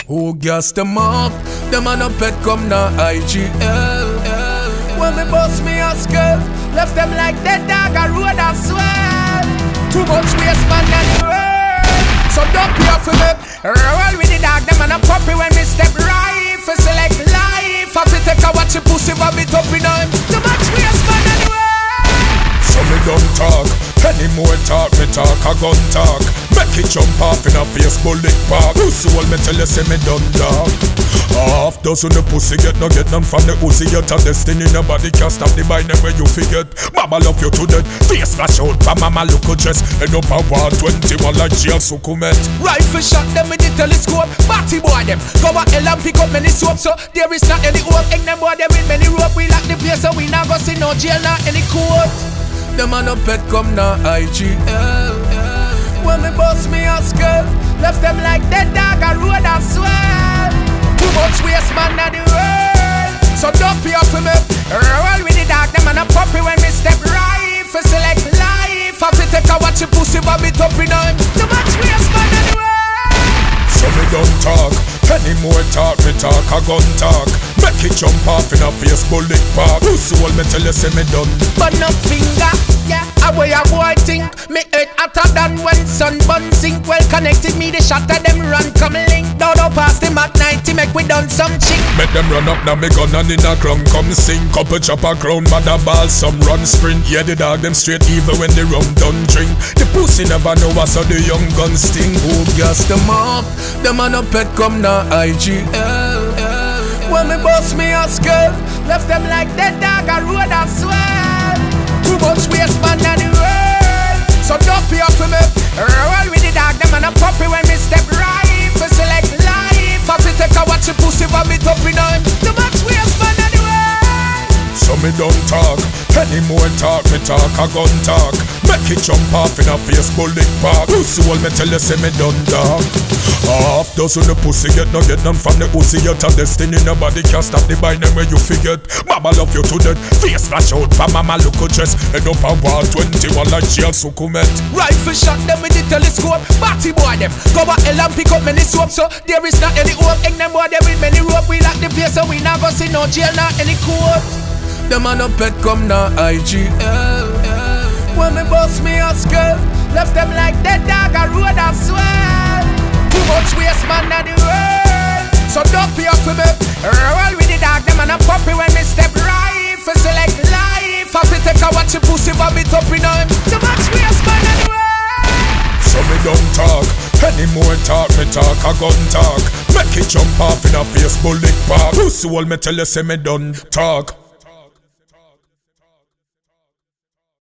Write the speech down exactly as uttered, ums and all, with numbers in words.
Who gas them up? Them a no pet come na I G L. When me bust me a skirt, left them like dead dog a road as well. Too much waste man than the world. So don't pay for me. Roll with the dog, them a no puppy when me step right. For select life, have to take a watch your pussy for me top in him. Too much waste man than the world. So me don't talk. Any more talk, me talk a gun talk. Make it jump off in a face bullet park. Who soul me tell you say me done dog. Half dozen the pussy get no get none from the Uzi. Yet a destiny nobody can stop the mind them where you forget. Mama love you to death. Face flash out for mama look a dress. End up a war twenty-one like jail succumet. Rifle shot them with the telescope. Batty boy them go a hell and pick up many soap. So there is not any hope. Egg them boy them in many rope. We lock the place so we not go see no jail not any court. Them a no pet come na I G L. When me bust me a skirt, left them like dead dog a road as well. Too much waste man na the world. So don't pay up for me. Roll with the dog, them a no puppy when me step right. For select life, have to take a watch your pussy for me top in him. Too much waste man na the world. So me don't talk. Any more talk, me talk a gun talk. Make it jump off in a face bullet park. Who soul me tell you say me done. But no finger, yeah, away a boy think. Me head hotter than when sun bun sink. Well connected me the shot of them run come link. Down up past him at ninety make we done some ching. Make them run up now me gun and in a ground come sing. Couple chop a ground mother ball some run sprint. Yeah the dog them straight even when the rum done drink. The pussy never know us so the young gun sting. Who gas them up? Them a no pet come na I G L. When me bust me a skirt, left them like dead dog a road as well. Too much waste man than the world. So don't pay up for me. Roll with the dog, them and a puppy when me step right. For select life, have to take a watch your pussy for me top in him. Too much waste man than the world. So me don't talk. Any more talk, me talk a gun talk. Make it jump off in a face bullet park. Who soul me tell you say me done dog. Half dozen the pussy get no get none from the Uzi. Yet a destiny nobody can stop the bind them where you forget. Mama love you to death. Face flash out for mama look a dress. End up a war twenty-one like jail succumet. Rifle shot them with the telescope. Batty boy them go a hell and pick up many soap. So there is not any hope. Egg them boy them with many rope. We lock the place so we not go see no jail not any court. Them a no pet come na I G L. When me bust me a skirt, left them like dead dog a road as well. Too much waste man na the world. So don't pay up for me. Roll with the dog, them and a puppy when me step right. For select life, have to take a watch your pussy for me top in him. Too much waste man na the world. So me don't talk. Any more talk, me talk a gun talk. Make it jump off in a face bullet park. Who soul me tell you say me done talk.